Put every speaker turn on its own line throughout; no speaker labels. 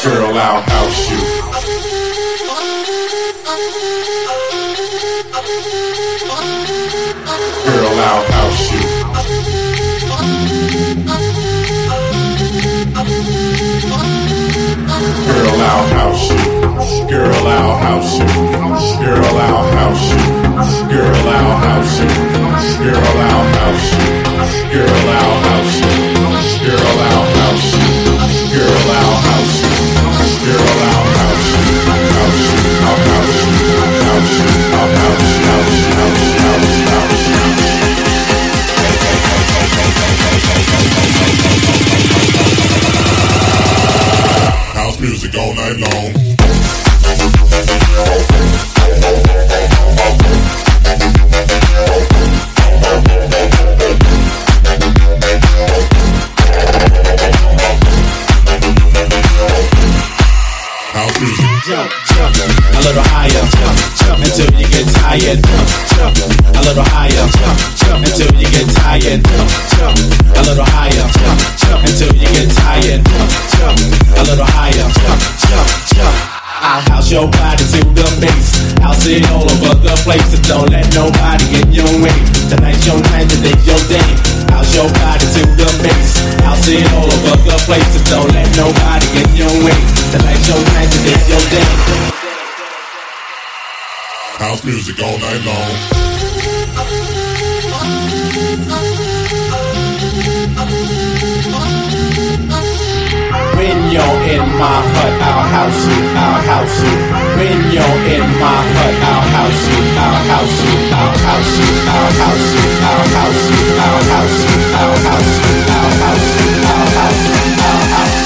Girl, I'll house you. Girl, I'll house you. Girl, I'll house you. Girl, I'll house you. Girl, I'll house you. Girl, I'll house you. Girl, I'll house you. Girl, I'll house you. Girl, I'll house you. Girl, I'll house you. Girl, I'll house you. House you. I'll house you. House you. I'll house you. House you. House you. House you. House you. House music all night long. House music.
Jump, jump, a little higher, jump, jump until you get tired. Jump, jump, a little higher, jump, jump until you get tired. Jump, jump, a little higher, jump, jump until you get tired. Jump, jump, a little higher, jump, jump, jump. I'll house your body to the base. I'll sit all over the place, so don't let nobody get your way. Tonight's your night, today's your day. House your body to the base. I'll sit all over the place, so don't let nobody get your way. Tonight's your night, today's your day.
House music all night long.
When you're in my hut, I'll house you, I'll house you. When you're in my hut, I'll house you, I'll house you, I'll house you, I'll house you, I'll house you, I'll house you, I'll house you, I'll house you, I'll house you, I'll house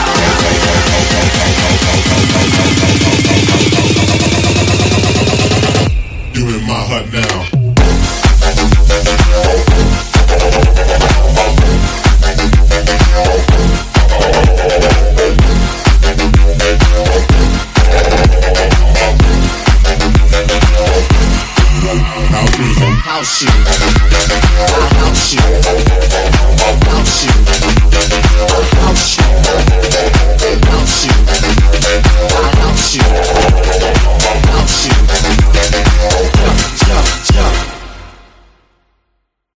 You in my hut now.
house you. I'll house you.